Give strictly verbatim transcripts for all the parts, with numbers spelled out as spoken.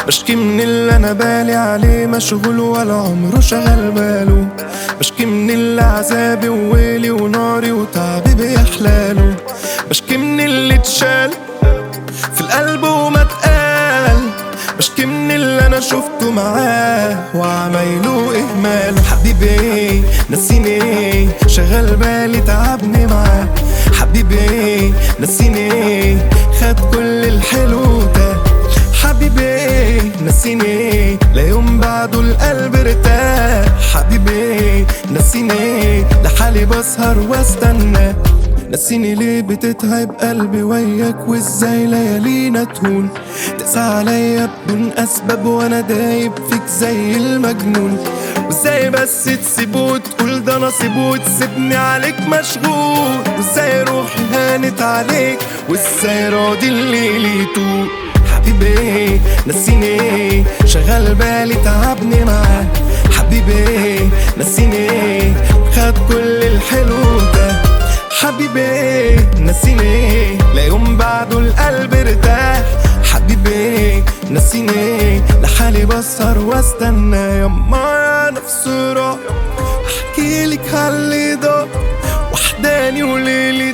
بشكي من اللي انا بالي عليه مشغول ولا عمره شغل باله. بشكي من اللي عذابي وويلي وناري وتعبي بيحلاله. بشكي من اللي اتشال في القلب وما اتقال. بشكي من اللي انا شفته معاه وعمايله اهماله. حبيبي نسيني شغل بالي تعبني معاه. حبيبي نسيني خد كل الحلو ده. حبيبي نسيني لا يوم بعده القلب ارتاح. حبيبي نسيني لحالي بسهر واستنى. نسيني ليه بتتعب قلبي وياك وازاي ليالينا تهون. تقسى عليا بدون اسباب وانا دايب فيك زي المجنون. وازاي بس تسيبه وتقول ده نصيبه وتسيبني عليك مشغول. وازاي روحي هانت عليك وازاي راضي الليل يطول. حبيبي نسيني شغل بالي تعبني معاه. حبيبي نسيني خد كل الحلو ده. حبيبي نسيني لا يوم بعده القلب ارتاح. حبيبي نسيني لحالي بسهر واستنى. يما نفسي راح احكيلك عاللي ضاق وحداني وليلي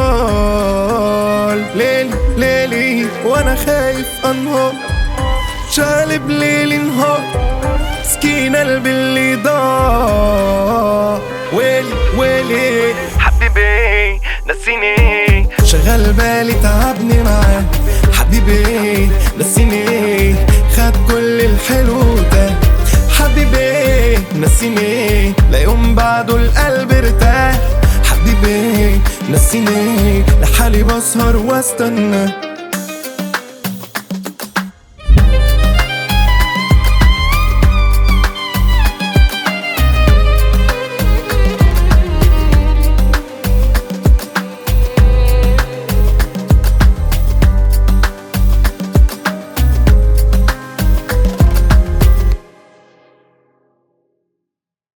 طال. ليلي ليلي وانا خايف انهار شالب ليلي نهار. مسكين قلبي اللي ضاع. ويلي ويلي حبيبي نسيني شغل بالي تعبني معاه. حبيبي نسيني خد كل الحلو ده. حبيبي نسيني لا يوم بعده القلب ارتاح. حبيبي نسيني لحالي بسهر واستنى.